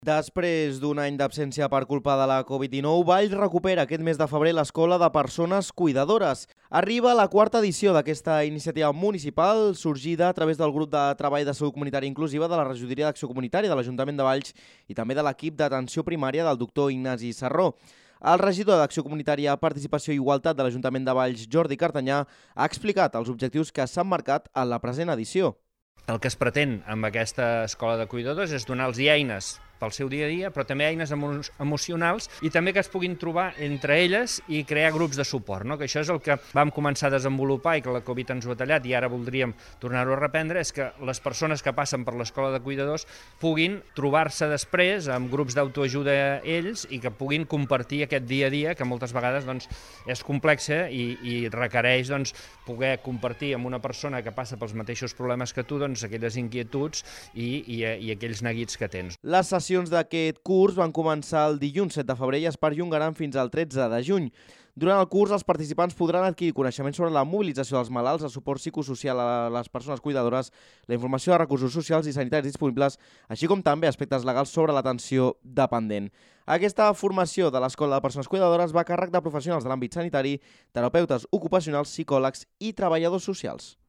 Després d'un any d'absència per culpa de la Covid-19, Valls recupera aquest mes de febrer l'Escola de Persones Cuidadores. Arriba la quarta edició d'aquesta iniciativa municipal, sorgida a través del grup de treball de salut comunitària inclusiva de la Regidoria d'Acció Comunitària de l'Ajuntament de Valls i també de l'equip d'atenció primària del doctor Ignasi Sarró. El regidor d'Acció Comunitària, Participació i Igualtat de l'Ajuntament de Valls, Jordi Cartanyà, ha explicat els objectius que s'han marcat en la present edició. El que es pretén amb aquesta escola de cuidadors és donar-los eines pel seu dia a dia, però també eines emocionals i també que es puguin trobar entre elles i crear grups de suport, no? Que això és el que vam començar a desenvolupar i que la Covid ens ho ha tallat i ara voldríem tornar-ho a reprendre, és que les persones que passen per l'escola de cuidadors puguin trobar-se després amb grups d'autoajuda ells i que puguin compartir aquest dia a dia que moltes vegades és complex i requereix poder compartir amb una persona que passa pels mateixos problemes que tu aquelles inquietuds i aquells neguits que tens. Les sessions d'aquest curs van començar el dilluns 7 de febrer i es perllongaran fins al 13 de juny. Durant el curs, els participants podran adquirir coneixements sobre la mobilització dels malalts, el suport psicosocial a les persones cuidadores, la informació de recursos socials i sanitaris disponibles, així com també aspectes legals sobre l'atenció dependent. Aquesta formació de l'Escola de Persones Cuidadores va a càrrec de professionals de l'àmbit sanitari, terapeutes ocupacionals, psicòlegs i treballadors socials.